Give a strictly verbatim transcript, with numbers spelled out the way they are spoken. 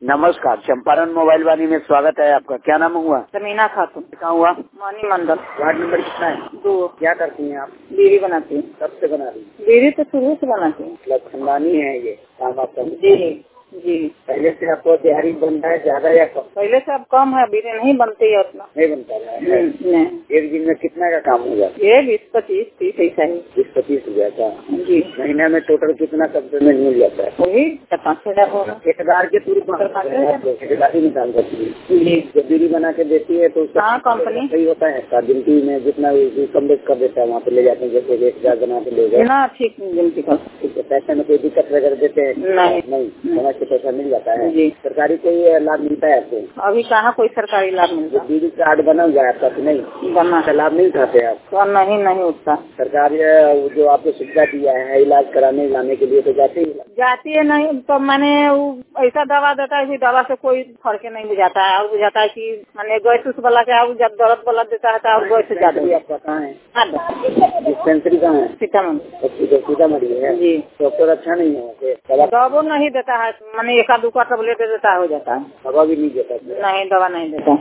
नमस्कार, चंपारण मोबाइल वाणी में स्वागत है आपका। क्या नाम हुआ? समीना खातून। कहाँ हुआ? मानी मंडल। वार्ड नंबर कितना है? दो। क्या करती हैं आप? बीड़ी बनाती हूँ। कब से बना रही? बीड़ी तो शुरू से बनाती हूँ। मतलब खानदानी है ये काम आपका? जी जी। पहले से आपको तैयारी बनता है ज्यादा या कम? पहले से अब कम है, बीड़ी नहीं बनती है उतना। नहीं बनता है? नहीं। एक दिन में कितना का काम हो जाता है? ये बीस पच्चीस तीस ऐसा ही। बीस पच्चीस हो जाता है जी। महीने में टोटल कितना कब पेमेंट मिल जाता है? वही पाँच हजार होगा। ठेकेदार के थ्रू ठेकेदारी निकाल सकती है जी। जब बीड़ी बना के देती है तो हाँ, कंपनी सही होता है। गिनती में जितना कम बेच कर देता है वहाँ पे ले जाते हैं, जैसे एक हजार बना के ले गए ना, ठीक गिनती कर। पैसे में कोई दिक्कत वगैरह देते हैं? नहीं नहीं, समय से पैसा मिल जाता है। जी। सरकारी कोई लाभ मिलता है आपको? अभी कहाँ कोई सरकारी लाभ मिलता? बीड़ी कार्ड बना हुआ है आपका कि नहीं? बना का लाभ नहीं उठाते आप? तो नहीं नहीं उठता। सरकार जो आपको सुविधा दिया है इलाज कराने लाने के लिए तो जाते ही जाती है नहीं तो मैंने ऐसा दवा देता है कि दवा से कोई फर्क नहीं बुझाता है, और बुझाता है कि मैंने गैस उस वाला क्या जब दर्द वाला देता है और गैस ज्यादा। आपका कहाँ है डिस्पेंसरी? कहाँ है? सीतामढ़ी। सीतामढ़ी है जी। डॉक्टर अच्छा नहीं है? दवा नहीं देता है, मैंने एक आध दो का टेबलेट दे देता है, हो जाता है। दवा भी नहीं देता? नहीं, दवा नहीं देता।